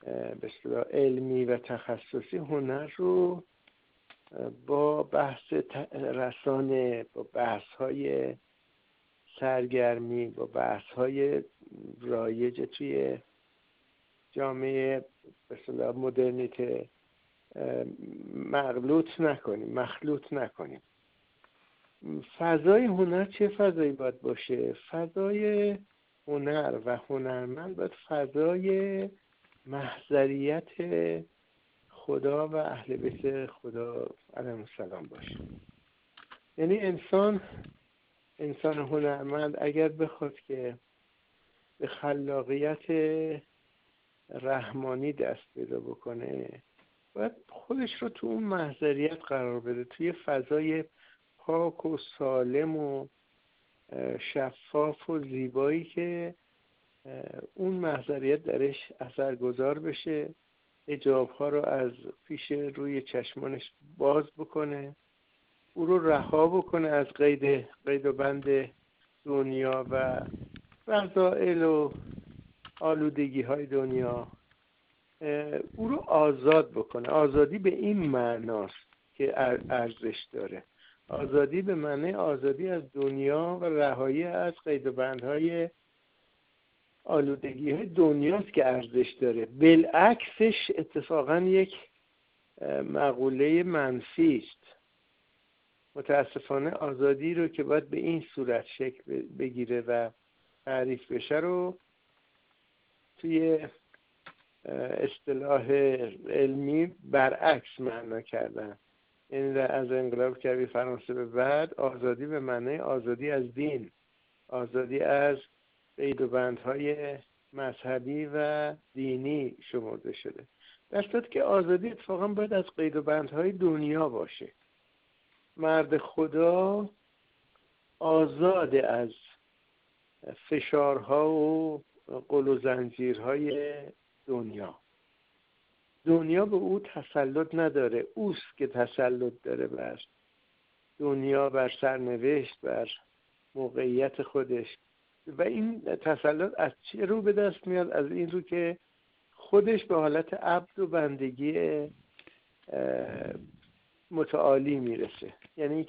به اصطلاح علمی و تخصصی هنر رو با بحث رسانه، با بحث‌های سرگرمی، با بحث‌های رایج توی جامعه به اصطلاح مدرنیته مخلوط نکنیم. فضای هنر چه فضایی باید باشه؟ فضای هنر و هنرمند باید فضای محضریت خدا و اهل بیت خدا علیهم السلام باشه. یعنی انسان هنرمند اگر بخواد که به خلاقیت رحمانی دست پیدا بکنه، باید خودش رو تو اون محضریت قرار بده، توی فضای پاک و سالم و شفاف و زیبایی که اون محضریت درش اثرگذار بشه، حجاب‌ها رو از پیش روی چشمانش باز بکنه، او رو رها بکنه از قید و بند دنیا و رذائل و آلودگی های دنیا، او رو آزاد بکنه. آزادی به این معناست که ارزش داره. آزادی به معنی آزادی از دنیا و رهایی از قید و بندهای آلودگی های دنیاست که ارزش داره. بالعکسش اتفاقا یک مقوله منفی است. متاسفانه آزادی رو که باید به این صورت شکل بگیره و تعریف بشه رو توی اصطلاح علمی برعکس معنا کردن. یعنی از انقلاب کبیر فرانسه به بعد آزادی به معنی آزادی از دین، آزادی از قید و بندهای مذهبی و دینی شمرده شده، در صورتی که آزادی اتفاقا باید از قید و بندهای دنیا باشه. مرد خدا آزاد از فشارها و قل و زنجیرهای دنیا به او تسلط نداره، اوست که تسلط داره بر دنیا، بر سرنوشت، بر موقعیت خودش. و این تسلط از چه رو به دست میاد؟ از این رو که خودش به حالت عبد و بندگی متعالی میرسه. یعنی